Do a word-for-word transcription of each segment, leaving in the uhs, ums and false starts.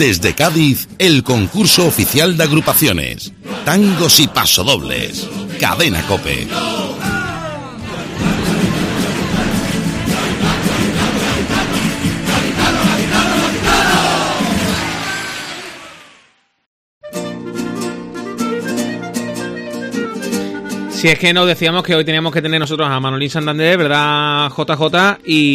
Desde Cádiz, el concurso oficial de agrupaciones, tangos y pasodobles. Cadena COPE. Si es que nos decíamos que hoy teníamos que tener nosotros a Manolín Santander, ¿verdad, J J?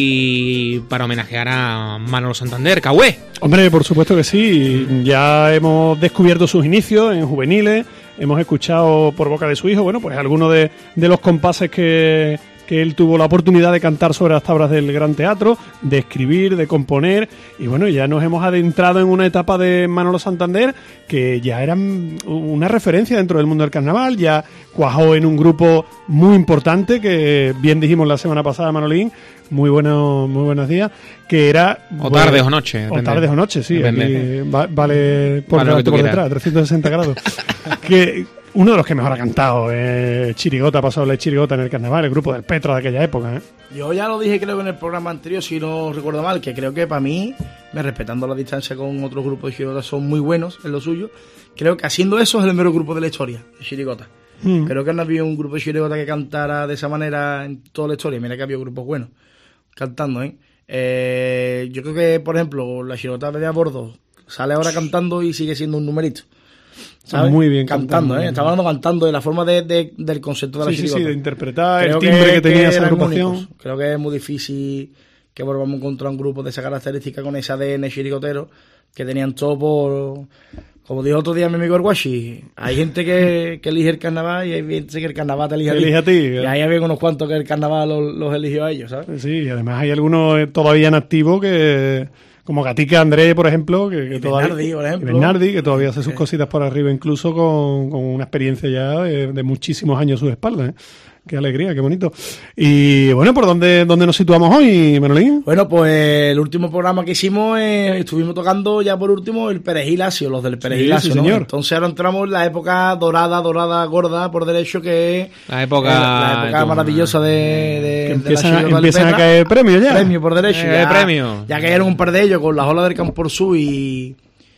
Y para homenajear a Manolo Santander, Cahué. Hombre, por supuesto que sí. Ya hemos descubierto sus inicios en juveniles, hemos escuchado por boca de su hijo, bueno, pues algunos de, de los compases que, que él tuvo la oportunidad de cantar sobre las tablas del Gran Teatro, de escribir, de componer, y bueno, ya nos hemos adentrado en una etapa de Manolo Santander que ya era una referencia dentro del mundo del carnaval, ya cuajó en un grupo muy importante, que bien dijimos la semana pasada, Manolín, muy bueno, muy buenos días, que era... O bueno, tardes o noches. O tardes o noches, sí, aquí va, vale por, vale delante, por detrás, trescientos sesenta grados. Que uno de los que mejor ha cantado, eh, Chirigota, ha pasado la Chirigota en el carnaval, el grupo del Petro de aquella época. ¿eh? Yo ya lo dije creo en el programa anterior, si no recuerdo mal, que creo que para mí, me respetando la distancia con otros grupos de Chirigota, son muy buenos en lo suyo. Creo que haciendo eso es el mejor grupo de la historia, de Chirigota. Mm. Creo que no había un grupo de Chirigota que cantara de esa manera en toda la historia. Mira que había grupos buenos cantando, ¿eh? eh yo creo que, por ejemplo, la Chirigota de a bordo sale ahora cantando y sigue siendo un numerito. ¿Sabes? Muy bien cantando, cantando ¿eh? Estaba hablando cantando de la forma de, de, del concepto de la sí, Chirigota. Sí, sí, de interpretar, creo el timbre que, que tenía que esa agrupación. Únicos. Creo que es muy difícil que volvamos a encontrar un grupo de esa característica con ese A D N chirigotero que tenían todo por... Como dijo otro día mi amigo Erguashi, hay gente que, que elige el carnaval y hay gente que el carnaval te elige a ti. Elige a ti. Y ahí había unos cuantos que el carnaval los, los eligió a ellos, ¿sabes? Sí, y además hay algunos todavía en activo que... Como Gatica Andrés, por ejemplo, que, que todavía... Bernardi, por ejemplo. Bernardi, que todavía hace sus cositas por arriba, incluso con, con una experiencia ya de, de muchísimos años a sus espaldas, ¿eh? Qué alegría, qué bonito. Y bueno, ¿por dónde, dónde nos situamos hoy, Manolín? Bueno, pues el último programa que hicimos, eh, estuvimos tocando ya por último el Perejil Lacio, los del Perejil Lacio, sí, ¿no? señor. Entonces ahora entramos en la época dorada, dorada, gorda, por derecho, que es la época, eh, la época maravillosa de, de, que empiezan, de la empiezan a caer premios ya. Premio por derecho. Eh, ya, premio. Ya cayeron un par de ellos con las olas del Camporsú y,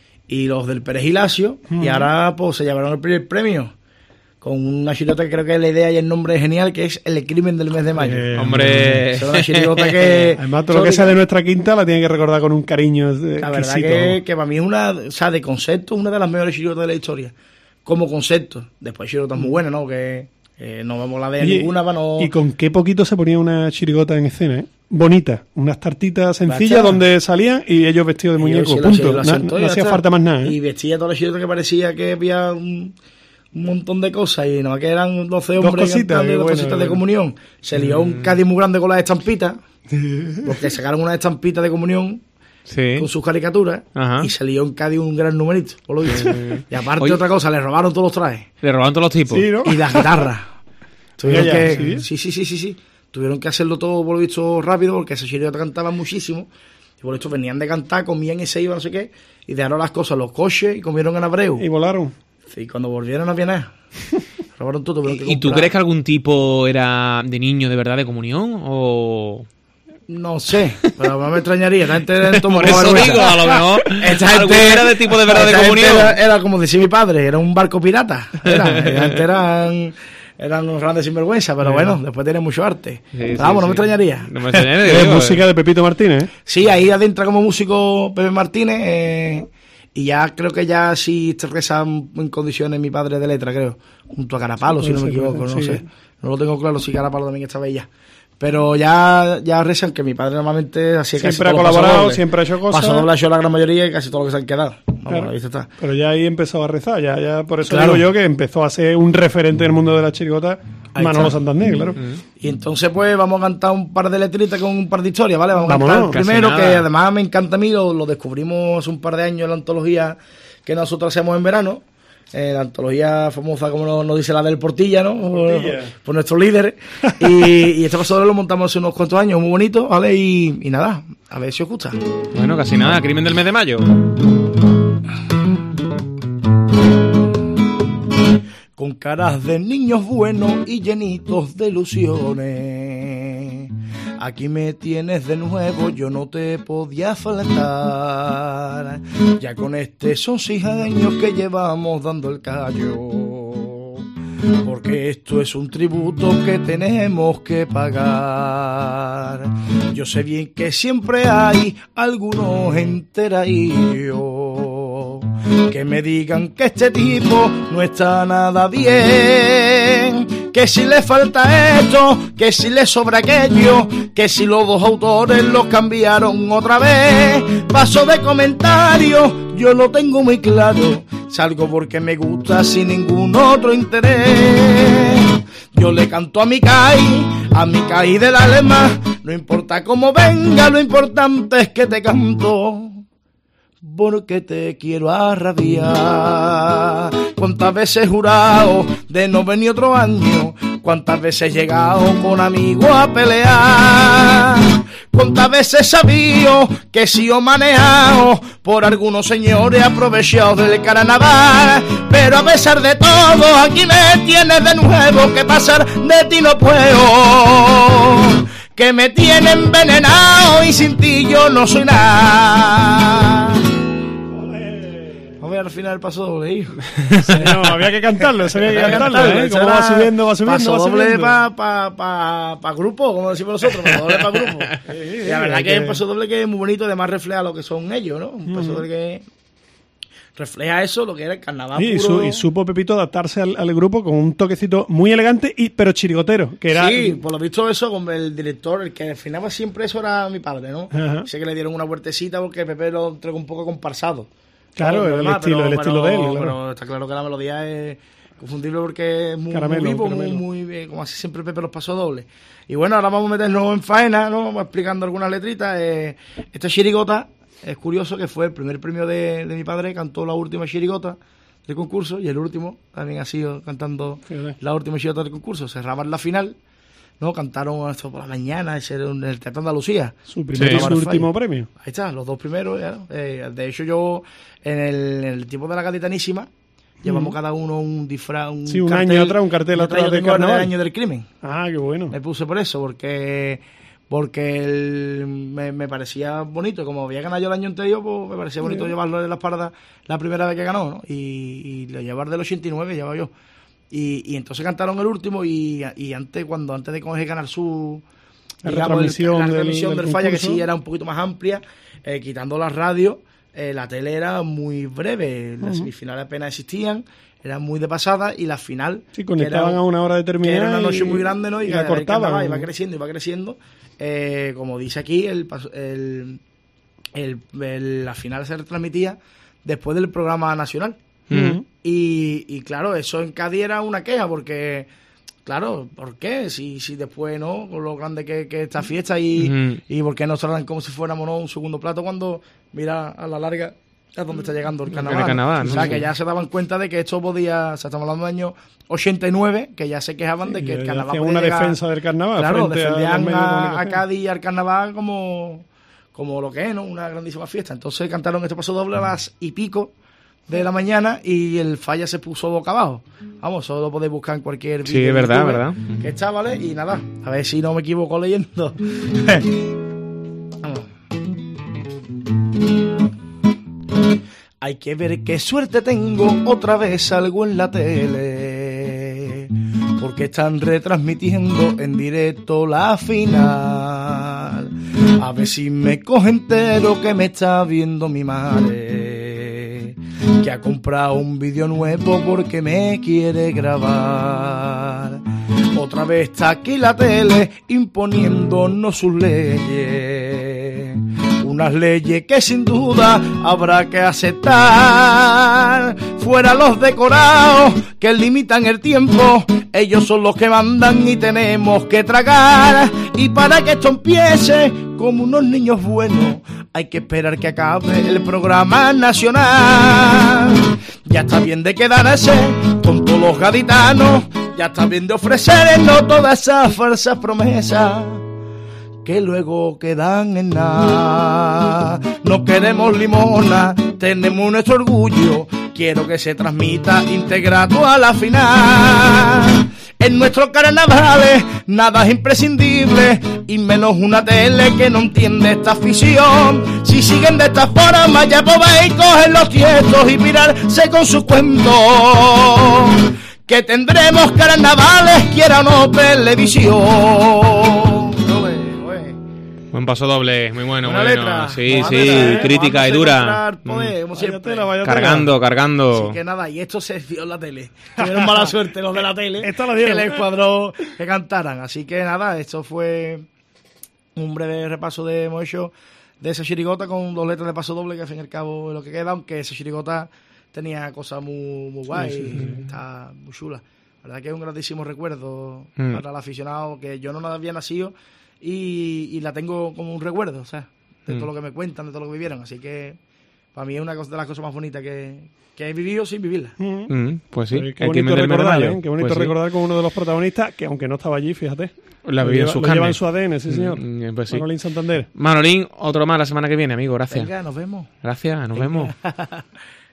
y los del Perejil Lacio, mm. y ahora pues se llevaron el primer premio. Con una chirigota que creo que la idea y el nombre es genial, que es El crimen del mes de mayo. Eh, hombre, es una chirigota que... Además, todo lo que sea de nuestra quinta la tiene que recordar con un cariño exquisito. La verdad que, que para mí es una... O sea, de concepto, una de las mejores chirigotas de la historia. Como concepto. Después chirigotas muy buenas, ¿no? Que eh, no vamos a la ver ninguna para no... Y con qué poquito se ponía una chirigota en escena, ¿eh? Bonita, unas tartitas sencillas donde salían y ellos vestidos de muñeco, sí, punto. La, la no, no hacía falta más nada, ¿eh? Y vestía toda la chirigota que parecía que había... Un, un montón de cosas y nada más que eran doce hombres cantando y dos cositas bueno, de comunión. Se lió un Cádiz muy grande con las estampitas, porque sacaron una estampita de comunión sí. con sus caricaturas. Ajá. Y se lió en Cádiz un gran numerito, por lo visto. Y aparte Oye, otra cosa, le robaron todos los trajes. Le robaron todos los tipos. Sí, ¿no? Y las guitarras. Tuvieron ya, que, ¿sí? Sí, sí, sí, sí. Tuvieron que hacerlo todo, por lo visto, rápido, porque esa chirigota cantaban muchísimo. Y por esto venían de cantar, comían y se iban, no sé qué, y dejaron las cosas, los coches, y comieron en Abreu. Y volaron. Y cuando volvieron no había nada. Robaron todo. Que ¿Y tú crees que algún tipo era de niño de verdad de comunión? O... No sé, pero no me extrañaría. Esta gente era Por eso digo, a lo mejor. Esta gente era de tipo de verdad de comunión. Era, era como decía mi padre, era un barco pirata. Era, esta eran... Eran unos grandes sinvergüenza, pero bueno, después tiene mucho arte. Sí, pero vamos, sí, no me extrañaría. No me extrañaría. Es música de Pepito Martínez, ¿eh? Sí, ahí adentra como músico Pepe Martínez. Eh, y ya creo que ya sí te reza en condiciones mi padre de letra, creo. Junto a Carapalo, sí, si no me equivoco, no sí. sé. No lo tengo claro si Carapalo también estaba ahí ya. Pero ya, ya rezan que mi padre normalmente hacía casi siempre ha colaborado, siempre ha hecho cosas. Paso doble ha hecho la gran mayoría y casi todo lo que se han quedado. Vamos, claro. Ahí está. Pero ya ahí empezó a rezar, ya, ya por eso claro. digo yo que empezó a ser un referente del mundo de la chirigota, Manolo Santander, claro. Y entonces pues vamos a cantar un par de letritas con un par de historias, ¿vale? Vamos Vámonos, a cantar primero, que además me encanta a mí, lo, lo descubrimos hace un par de años en la antología que nosotros hacemos en verano. Eh, la antología famosa, como nos, nos dice la del Portilla, ¿no? Portilla. Por, por nuestros líderes. Y, y este paso lo montamos hace unos cuantos años, muy bonito, ¿vale? Y, y nada, a ver si os gusta. Bueno, casi nada, crimen del mes de mayo. Con caras de niños buenos y llenitos de ilusiones, aquí me tienes de nuevo, yo no te podía faltar. Ya con este son seis años que llevamos dando el callo, porque esto es un tributo que tenemos que pagar. Yo sé bien que siempre hay algunos enteradillos que me digan que este tipo no está nada bien, que si le falta esto, que si le sobra aquello, que si los dos autores los cambiaron otra vez. Paso de comentarios, yo lo tengo muy claro, salgo porque me gusta sin ningún otro interés. Yo le canto a mi Kai, a mi Kai del alma, no importa cómo venga, lo importante es que te canto, porque te quiero arrabiar. Cuántas veces he jurado de no venir otro año, cuántas veces he llegado con amigos a pelear, cuántas veces he sabido que si he manejado por algunos señores aprovechados del carnaval. Pero a pesar de todo aquí me tienes de nuevo, que pasar de ti no puedo, que me tiene envenenado y sin ti yo no soy nada. Al final el paso doble, hijo. Sí, no, había que cantarlo, eso había que cantarlo, ¿eh? Como va subiendo, va subiendo, paso va doble subiendo. para pa, pa, pa grupo, como decimos nosotros, paso doble para grupo. Sí, y la verdad que, que es un paso doble que es muy bonito, además refleja lo que son ellos, ¿no? Un paso doble que refleja eso, lo que era el carnaval sí, puro. Y, su, y supo Pepito adaptarse al, al grupo con un toquecito muy elegante, y pero chirigotero, que era... Sí, por lo visto eso, con el director, el que afinaba siempre eso era mi padre, ¿no? Ajá. Sé que le dieron una vueltecita porque Pepe lo entregó un poco comparsado. Claro, el, demás, estilo, pero, el estilo pero, de él. Claro. Pero está claro que la melodía es confundible porque es muy, Caramelo, muy vivo, caramelo. muy, muy, como así siempre Pepe los pasó doble. Y bueno, ahora vamos a meternos en faena, ¿no? Vamos explicando algunas letritas. Eh, esta chirigota es curioso que fue el primer premio de, de mi padre, cantó la última chirigota del concurso, y el último también ha sido cantando Fíjate. la última chirigota del concurso. Cerraban la final, ¿no? Cantaron esto por la mañana, ese era en el Teatro Andalucía. Su primer Sí. y su último premio. Ahí está, los dos primeros. Ya, ¿no? eh, de hecho, yo, en el, en el tiempo de la Gaditanísima, llevamos Mm. cada uno un disfraz. Un Sí, un cartel. año atrás, un cartel Yo atrás traigo de tengo el carnaval. año del crimen. Ah, qué bueno. Me puse por eso, porque porque el- me, me parecía bonito. Como había ganado yo el año anterior, pues me parecía bonito Sí. llevarlo en la espalda la primera vez que ganó, ¿no? Y, y lo llevar del ochenta y nueve, llevaba yo. Y, y entonces cantaron el último, y, y antes, cuando antes de coger Canal Sur, La digamos, retransmisión el- la del- retransmisión del del falla, que concurso. sí era un poquito más amplia, eh, quitando la radio, eh, la tele era muy breve, las Ujú. semifinales apenas existían, eran muy de pasada, y la final, Sí, que conectaban era- a una hora que determinada. era una noche y- muy grande, ¿no? Y, Y, la el cortaban. carnaval iba creciendo, iba creciendo. Eh, como dice aquí, el, pas- el, el- el- la final se retransmitía después del programa nacional. Ujú. Y, y claro, eso en Cádiz era una queja, porque, claro, ¿por qué? Si, si después, ¿no? Con lo grande que, que esta fiesta, y, Ujú. y por qué nos tratan como si fuéramos, ¿no?, un segundo plato, cuando, mira, a la larga es donde está llegando el carnaval. El carnaval, ¿no? O sea, ¿no? que ya se daban cuenta de que esto podía, o sea, estamos hablando del año ochenta y nueve, que ya se quejaban de que el Y carnaval hacían podía una llegar- defensa del carnaval. Claro, frente a los defendían medios de a, a comunicación. Cádiz y al carnaval como, como lo que es, ¿no? Una grandísima fiesta. Entonces cantaron este paso doble a las y pico de la mañana, y el falla se puso boca abajo. Vamos, solo lo podéis buscar en cualquier Sí, vídeo es de verdad, YouTube, verdad. que está, ¿vale? Y nada, a ver si no me equivoco leyendo. Vamos. Hay que ver qué suerte tengo, otra vez salgo en la tele, porque están retransmitiendo en directo la final. A ver si me coge entero, que me está viendo mi madre, que ha comprado un vídeo nuevo porque me quiere grabar. Otra vez está aquí la tele imponiéndonos sus leyes, unas leyes que sin duda habrá que aceptar. Fuera los decorados que limitan el tiempo, ellos son los que mandan y tenemos que tragar. Y para que esto empiece como unos niños buenos, hay que esperar que acabe el programa nacional. Ya está bien de quedarse con todos los gaditanos, ya está bien de ofrecernos todas esas falsas promesas que luego quedan en nada. No queremos limona, tenemos nuestro orgullo, quiero que se transmita integrado a la final. En nuestros carnavales nada es imprescindible, y menos una tele que no entiende esta afición. Si siguen de esta forma ya podéis coger los tiestos y mirarse con su cuento, que tendremos carnavales, quiera o no, televisión. Buen paso doble, muy bueno, Buena muy bueno. letra, Sí, buena sí, letra, ¿eh? crítica y Vamos a dura. encontrar poder, como Vaya siempre. tela, vaya tela. Cargando, cargando. Así que nada, y esto se dio en la tele. Tuvieron mala suerte los de la tele. Esta la dieron. Que les cuadró que cantaran. Así que nada, esto fue un breve repaso de hemos hecho de esa chirigota con dos letras de paso doble, que al fin y al cabo es lo que queda, aunque esa chirigota tenía cosas muy, muy guay, Sí, sí, sí. está muy chula. La verdad que es un grandísimo recuerdo Mm. para el aficionado, que yo no había nacido y, y la tengo como un recuerdo, o sea, de Mm. todo lo que me cuentan, de todo lo que vivieron. Así que para mí es una cosa de las cosas más bonitas que, que he vivido sin vivirla. Mm. Mm, pues sí, Qué hay que bonito meterme en recordar, mayo. ¿eh? Qué bonito Pues sí. recordar con uno de los protagonistas, que aunque no estaba allí, fíjate. La lo viví en lleva- sus lo lleva en carnes. su A D N, sí señor. Mm, pues sí. Manolín Santander. Manolín, otro más la semana que viene, amigo, gracias. Venga, nos vemos. Gracias, nos vemos.